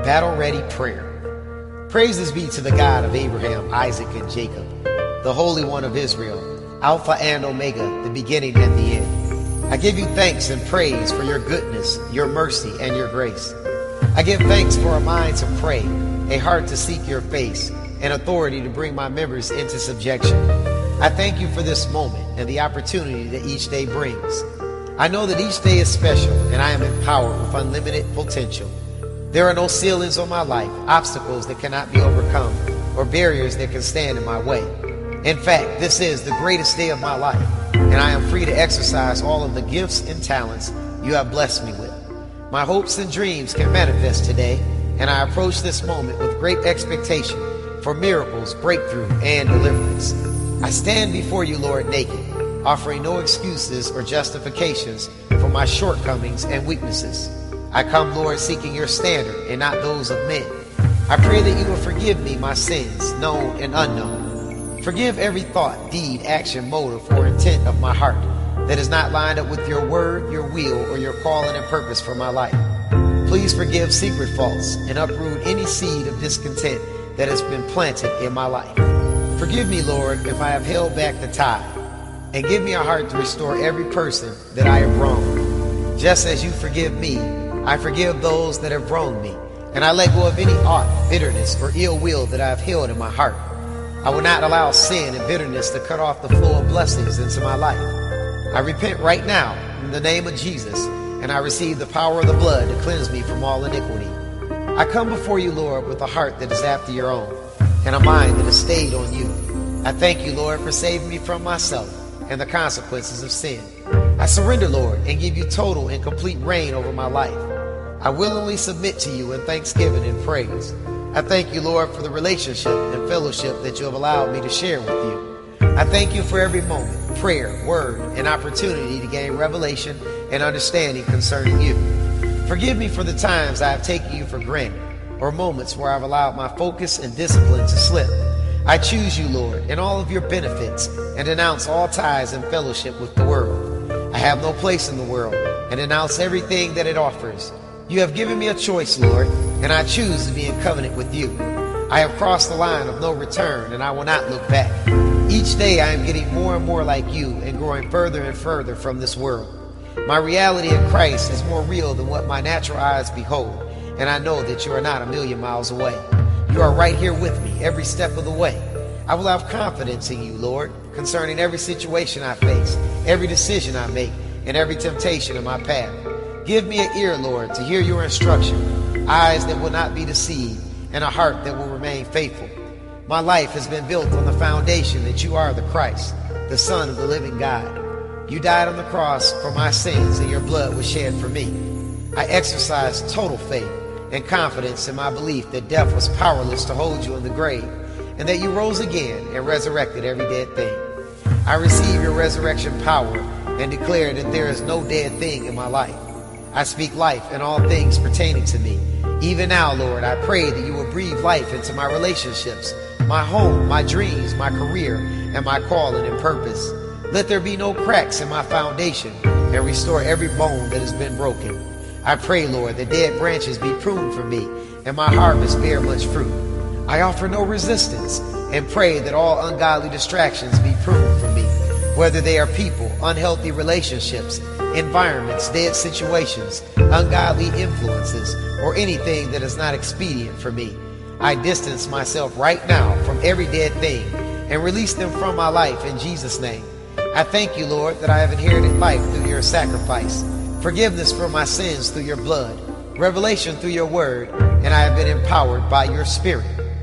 battle-ready prayer. Praises be to the God of Abraham, Isaac, and Jacob, the Holy One of Israel, Alpha and Omega, the beginning and the end. I give you thanks and praise for your goodness, your mercy, and your grace. I give thanks for a mind to pray, a heart to seek your face, and authority to bring my members into subjection. I thank you for this moment and the opportunity that each day brings. I know that each day is special, and I am empowered with unlimited potential. There are no ceilings on my life, obstacles that cannot be overcome, or barriers that can stand in my way. In fact, this is the greatest day of my life, and I am free to exercise all of the gifts and talents you have blessed me with. My hopes and dreams can manifest today, and I approach this moment with great expectation for miracles, breakthrough, and deliverance. I stand before you, Lord, naked, offering no excuses or justifications for my shortcomings and weaknesses. I come, Lord, seeking your standard and not those of men. I pray that you will forgive me my sins, known and unknown. Forgive every thought, deed, action, motive, or intent of my heart that is not lined up with your word, your will, or your calling and purpose for my life. Please forgive secret faults and uproot any seed of discontent that has been planted in my life. Forgive me, Lord, if I have held back the tide, and give me a heart to restore every person that I have wronged. Just as you forgive me, I forgive those that have wronged me, and I let go of any aught, bitterness, or ill will that I have held in my heart. I will not allow sin and bitterness to cut off the flow of blessings into my life. I repent right now in the name of Jesus, and I receive the power of the blood to cleanse me from all iniquity. I come before you, Lord, with a heart that is after your own, and a mind that is stayed on you. I thank you, Lord, for saving me from myself and the consequences of sin. I surrender, Lord, and give you total and complete reign over my life. I willingly submit to you in thanksgiving and praise. I thank you, Lord, for the relationship and fellowship that you have allowed me to share with you. I thank you for every moment, prayer, word, and opportunity to gain revelation and understanding concerning you. Forgive me for the times I have taken you for granted, or moments where I've allowed my focus and discipline to slip. I choose you, Lord, and all of your benefits, and denounce all ties and fellowship with the world. I have no place in the world, and denounce everything that it offers. You have given me a choice, Lord, and I choose to be in covenant with you. I have crossed the line of no return, and I will not look back. Each day I am getting more and more like you and growing further and further from this world. My reality in Christ is more real than what my natural eyes behold, and I know that you are not a million miles away. You are right here with me every step of the way. I will have confidence in you, Lord, concerning every situation I face, every decision I make, and every temptation in my path. Give me an ear, Lord, to hear your instruction, eyes that will not be deceived, and a heart that will remain faithful. My life has been built on the foundation that you are the Christ, the Son of the living God. You died on the cross for my sins, and your blood was shed for me. I exercise total faith and confidence in my belief that death was powerless to hold you in the grave, and that you rose again and resurrected every dead thing. I receive your resurrection power and declare that there is no dead thing in my life. I speak life in all things pertaining to me. Even now, Lord, I pray that you will breathe life into my relationships, my home, my dreams, my career, and my calling and purpose. Let there be no cracks in my foundation, and restore every bone that has been broken. I pray, Lord, that dead branches be pruned for me, and my harvest bear much fruit. I offer no resistance, and pray that all ungodly distractions be pruned from me, whether they are people, unhealthy relationships, environments, dead situations, ungodly influences, or anything that is not expedient for me. I distance myself right now from every dead thing and release them from my life in Jesus' name. I thank you, Lord, that I have inherited life through your sacrifice, forgiveness for my sins through your blood, revelation through your word, and I have been empowered by your spirit.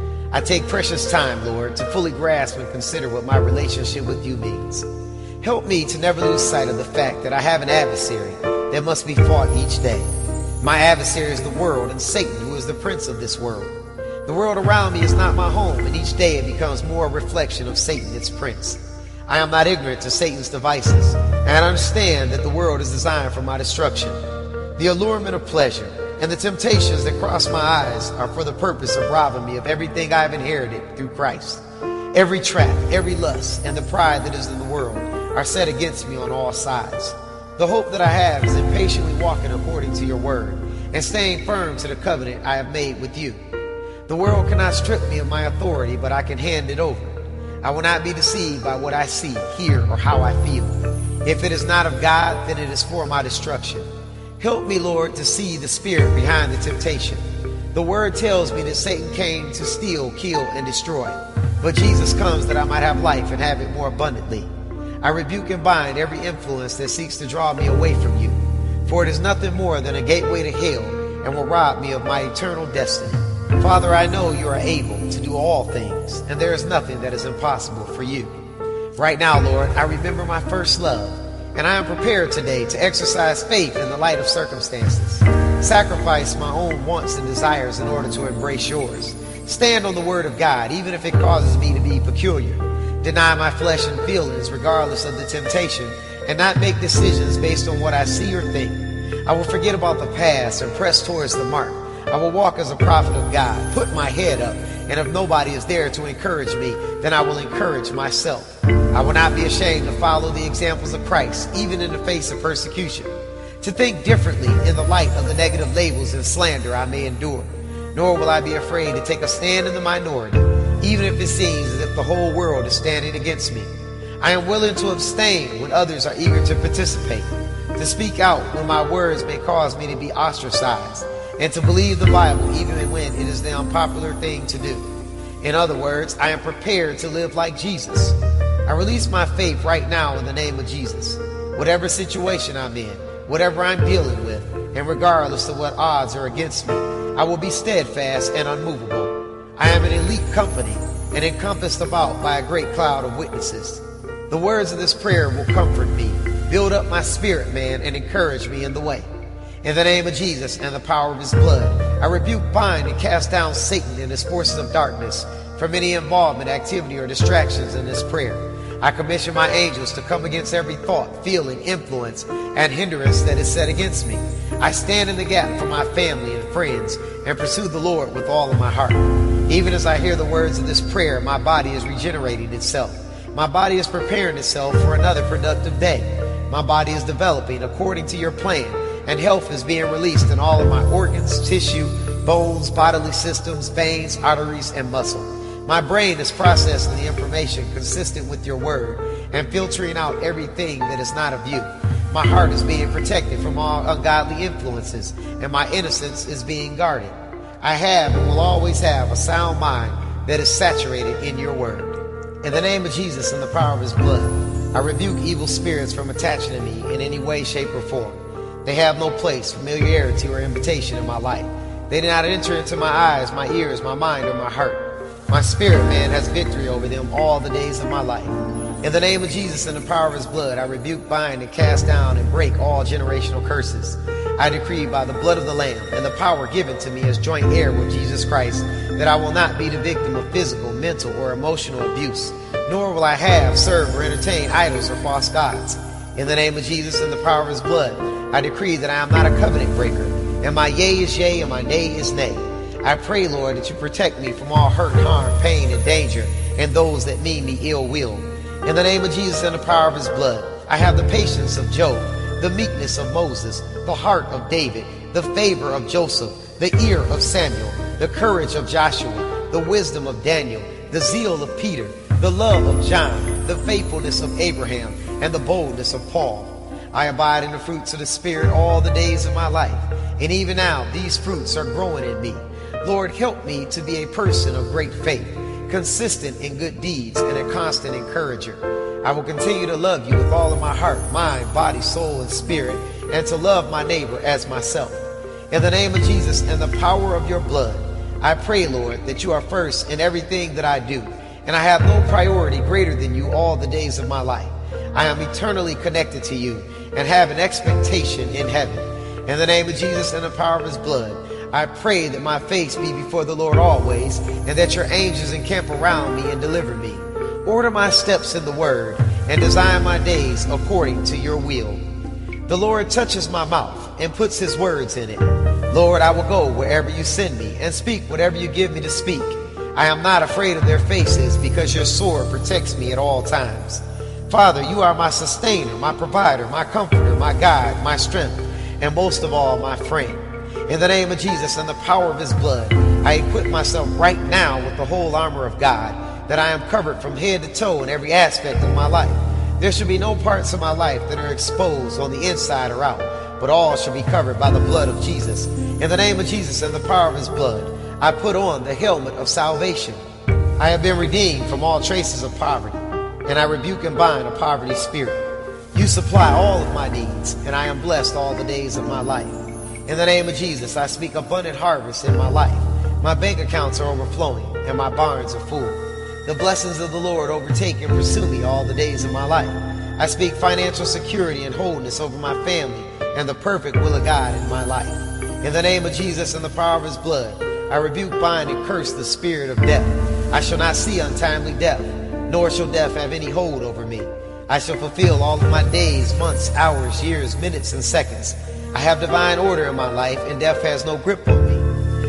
I take precious time, Lord, to fully grasp and consider what my relationship with you means. Help me to never lose sight of the fact that I have an adversary that must be fought each day. My adversary is the world and Satan, who is the prince of this world. The world around me is not my home, and each day it becomes more a reflection of Satan, its prince. I am not ignorant to Satan's devices, and I understand that the world is designed for my destruction. The allurement of pleasure and the temptations that cross my eyes are for the purpose of robbing me of everything I have inherited through Christ. Every trap, every lust, and the pride that is in the world are set against me on all sides. The hope that I have is in patiently walking according to your word, and staying firm to the covenant I have made with you. The world cannot strip me of my authority, but I can hand it over. I will not be deceived by what I see, hear, or how I feel. If it is not of God, then it is for my destruction. Help me, Lord, to see the spirit behind the temptation. The word tells me that Satan came to steal, kill, and destroy. But Jesus comes that I might have life and have it more abundantly. I rebuke and bind every influence that seeks to draw me away from you. For it is nothing more than a gateway to hell and will rob me of my eternal destiny. Father, I know you are able to do all things, and there is nothing that is impossible for you. Right now, Lord, I remember my first love, and I am prepared today to exercise faith in the light of circumstances, sacrifice my own wants and desires in order to embrace yours, stand on the word of God even if it causes me to be peculiar, deny my flesh and feelings regardless of the temptation, and not make decisions based on what I see or think. I will forget about the past and press towards the mark. I will walk as a prophet of God, put my head up, and if nobody is there to encourage me, then I will encourage myself. I will not be ashamed to follow the examples of Christ, even in the face of persecution, to think differently in the light of the negative labels and slander I may endure. Nor will I be afraid to take a stand in the minority, even if it seems as if the whole world is standing against me. I am willing to abstain when others are eager to participate, to speak out when my words may cause me to be ostracized, and to believe the Bible even when it is the unpopular thing to do. In other words, I am prepared to live like Jesus. I release my faith right now in the name of Jesus. Whatever situation I'm in, whatever I'm dealing with, and regardless of what odds are against me, I will be steadfast and unmovable. I am in elite company and encompassed about by a great cloud of witnesses. The words of this prayer will comfort me, build up my spirit, man, and encourage me in the way. In the name of Jesus and the power of his blood, I rebuke, bind, and cast down Satan and his forces of darkness from any involvement, activity, or distractions in this prayer. I commission my angels to come against every thought, feeling, influence, and hindrance that is set against me. I stand in the gap for my family and friends and pursue the Lord with all of my heart. Even as I hear the words of this prayer, my body is regenerating itself. My body is preparing itself for another productive day. My body is developing according to your plan, and health is being released in all of my organs, tissue, bones, bodily systems, veins, arteries, and muscle. My brain is processing the information consistent with your word and filtering out everything that is not of you. My heart is being protected from all ungodly influences, and my innocence is being guarded. I have and will always have a sound mind that is saturated in your word. In the name of Jesus and the power of his blood, I rebuke evil spirits from attaching to me in any way, shape, or form. They have no place, familiarity, or invitation in my life. They do not enter into my eyes, my ears, my mind, or my heart. My spirit man has victory over them all the days of my life. In the name of Jesus and the power of his blood, I rebuke, bind, and cast down and break all generational curses. I decree by the blood of the Lamb and the power given to me as joint heir with Jesus Christ that I will not be the victim of physical, mental, or emotional abuse, nor will I have, serve, or entertain idols or false gods. In the name of Jesus and the power of his blood, I decree that I am not a covenant breaker, and my yea is yea and my nay is nay. I pray, Lord, that you protect me from all hurt, harm, pain, and danger, and those that mean me ill will. In the name of Jesus and the power of his blood, I have the patience of Job, the meekness of Moses, the heart of David, the favor of Joseph, the ear of Samuel, the courage of Joshua, the wisdom of Daniel, the zeal of Peter, the love of John, the faithfulness of Abraham, and the boldness of Paul. I abide in the fruits of the Spirit all the days of my life, and even now these fruits are growing in me. Lord, help me to be a person of great faith, consistent in good deeds, and a constant encourager. I will continue to love you with all of my heart, mind, body, soul, and spirit, and to love my neighbor as myself. In the name of Jesus and the power of your blood, I pray, Lord, that you are first in everything that I do, and I have no priority greater than you all the days of my life. I am eternally connected to you and have an expectation in heaven. In the name of Jesus and the power of his blood, I pray that my face be before the Lord always, and that your angels encamp around me and deliver me. Order my steps in the word, and design my days according to your will. The Lord touches my mouth and puts his words in it. Lord, I will go wherever you send me and speak whatever you give me to speak. I am not afraid of their faces, because your sword protects me at all times. Father, you are my sustainer, my provider, my comforter, my guide, my strength, and most of all, my friend. In the name of Jesus and the power of his blood, I equip myself right now with the whole armor of God, that I am covered from head to toe in every aspect of my life. There should be no parts of my life that are exposed on the inside or out, but all should be covered by the blood of Jesus. In the name of Jesus and the power of his blood, I put on the helmet of salvation. I have been redeemed from all traces of poverty, and I rebuke and bind a poverty spirit. You supply all of my needs, and I am blessed all the days of my life. In the name of Jesus, I speak abundant harvest in my life. My bank accounts are overflowing, and my barns are full. The blessings of the Lord overtake and pursue me all the days of my life. I speak financial security and wholeness over my family and the perfect will of God in my life. In the name of Jesus and the power of his blood, I rebuke, bind, and curse the spirit of death. I shall not see untimely death, nor shall death have any hold over me. I shall fulfill all of my days, months, hours, years, minutes, and seconds. I have divine order in my life, and death has no grip on me.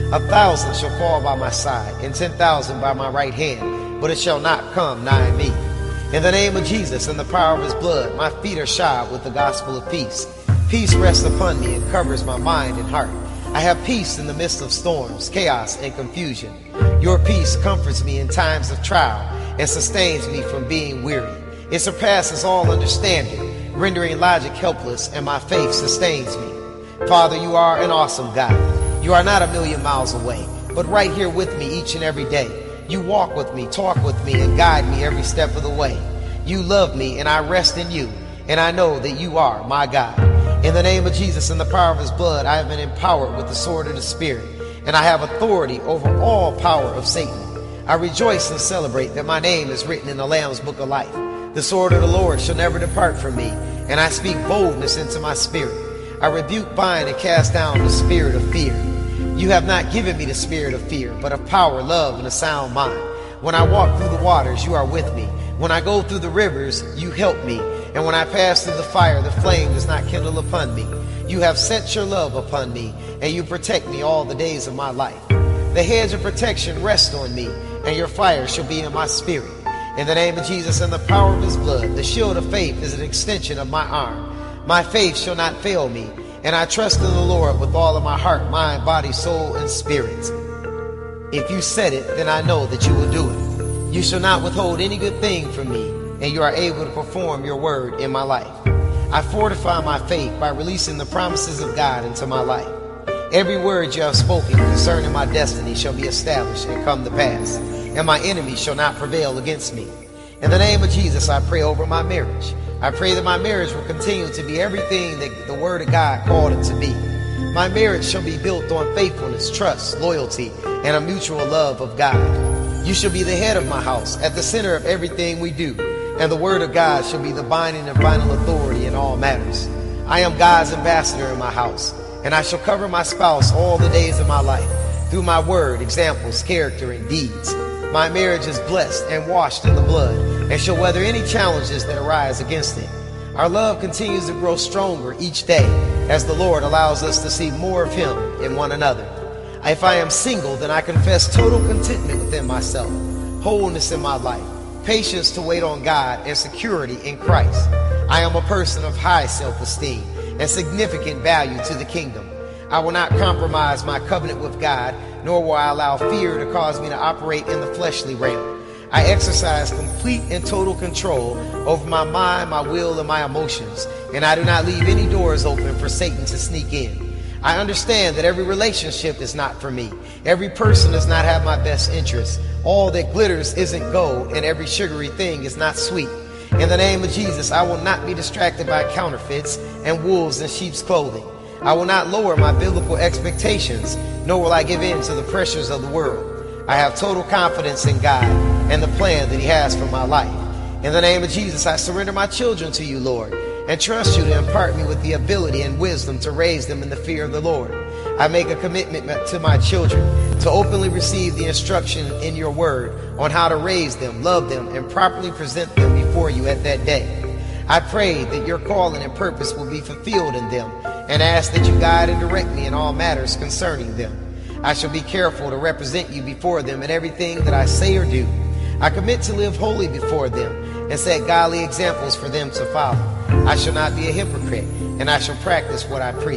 1,000 shall fall by my side, and 10,000 by my right hand, but it shall not come nigh me. In the name of Jesus and the power of his blood, my feet are shod with the gospel of peace. Peace rests upon me and covers my mind and heart. I have peace in the midst of storms, chaos, and confusion. Your peace comforts me in times of trial and sustains me from being weary. It surpasses all understanding, rendering logic helpless, and my faith sustains me. Father, you are an awesome God. You are not a million miles away, but right here with me each and every day. You walk with me, talk with me, and guide me every step of the way. You love me, and I rest in you, and I know that you are my God. In the name of Jesus and the power of his blood, I have been empowered with the sword of the Spirit, and I have authority over all power of Satan. I rejoice and celebrate that my name is written in the Lamb's book of life. The sword of the Lord shall never depart from me, and I speak boldness into my spirit. I rebuke, bind, and cast down the spirit of fear. You have not given me the spirit of fear, but of power, love, and a sound mind. When I walk through the waters, you are with me. When I go through the rivers, you help me. And when I pass through the fire, the flame does not kindle upon me. You have set your love upon me, and you protect me all the days of my life. The hedge of protection rests on me, and your fire shall be in my spirit. In the name of Jesus and the power of his blood, the shield of faith is an extension of my arm. My faith shall not fail me, and I trust in the Lord with all of my heart, mind, body, soul, and spirit. If you said it, then I know that you will do it. You shall not withhold any good thing from me, and you are able to perform your word in my life. I fortify my faith by releasing the promises of God into my life. Every word you have spoken concerning my destiny shall be established and come to pass, and my enemies shall not prevail against me. In the name of Jesus, I pray over my marriage. I pray that my marriage will continue to be everything that the word of God called it to be. My marriage shall be built on faithfulness, trust, loyalty, and a mutual love of God. You shall be the head of my house, at the center of everything we do, and the word of God shall be the binding and final authority in all matters. I am God's ambassador in my house, and I shall cover my spouse all the days of my life through my word, examples, character, and deeds. My marriage is blessed and washed in the blood, and shall weather any challenges that arise against it. Our love continues to grow stronger each day as the Lord allows us to see more of him in one another. If I am single, then I confess total contentment within myself, wholeness in my life, patience to wait on God, and security in Christ. I am a person of high self-esteem and significant value to the kingdom. I will not compromise my covenant with God, nor will I allow fear to cause me to operate in the fleshly realm. I exercise complete and total control over my mind, my will, and my emotions, and I do not leave any doors open for Satan to sneak in. I understand that every relationship is not for me. Every person does not have my best interests. All that glitters isn't gold, and every sugary thing is not sweet. In the name of Jesus, I will not be distracted by counterfeits and wolves in sheep's clothing. I will not lower my biblical expectations, nor will I give in to the pressures of the world. I have total confidence in God and the plan that he has for my life. In the name of Jesus, I surrender my children to you, Lord, and trust you to impart me with the ability and wisdom to raise them in the fear of the Lord. I make a commitment to my children to openly receive the instruction in your word on how to raise them, love them, and properly present them before you at that day. I pray that your calling and purpose will be fulfilled in them, and ask that you guide and direct me in all matters concerning them. I shall be careful to represent you before them in everything that I say or do. I commit to live holy before them and set godly examples for them to follow. I shall not be a hypocrite, and I shall practice what I preach.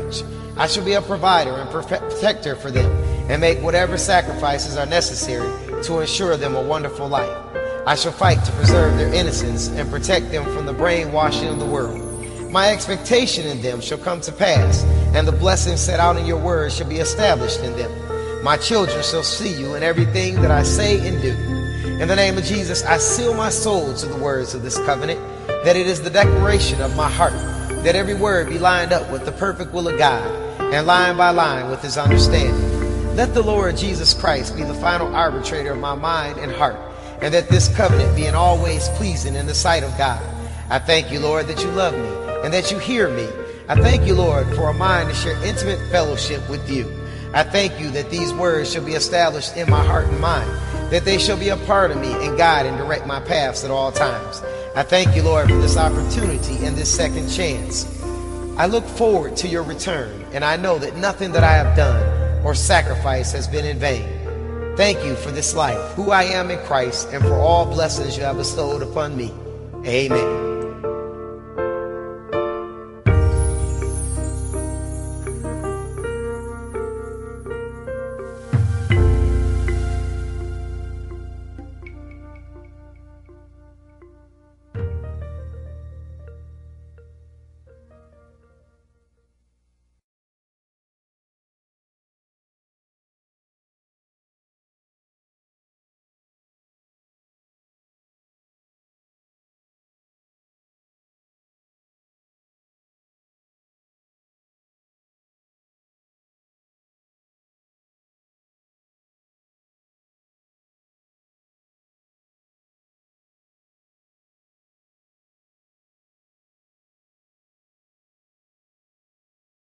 I shall be a provider and protector for them, and make whatever sacrifices are necessary to ensure them a wonderful life. I shall fight to preserve their innocence and protect them from the brainwashing of the world. My expectation in them shall come to pass, and the blessings set out in your word shall be established in them. My children shall see you in everything that I say and do. In the name of Jesus, I seal my soul to the words of this covenant, that it is the declaration of my heart, that every word be lined up with the perfect will of God, and line by line with his understanding. Let the Lord Jesus Christ be the final arbitrator of my mind and heart, and that this covenant be in all ways pleasing in the sight of God. I thank you, Lord, that you love me and that you hear me. I thank you, Lord, for a mind to share intimate fellowship with you. I thank you that these words shall be established in my heart and mind, that they shall be a part of me and guide and direct my paths at all times. I thank you, Lord, for this opportunity and this second chance. I look forward to your return, and I know that nothing that I have done or sacrificed has been in vain. Thank you for this life, who I am in Christ, and for all blessings you have bestowed upon me. Amen.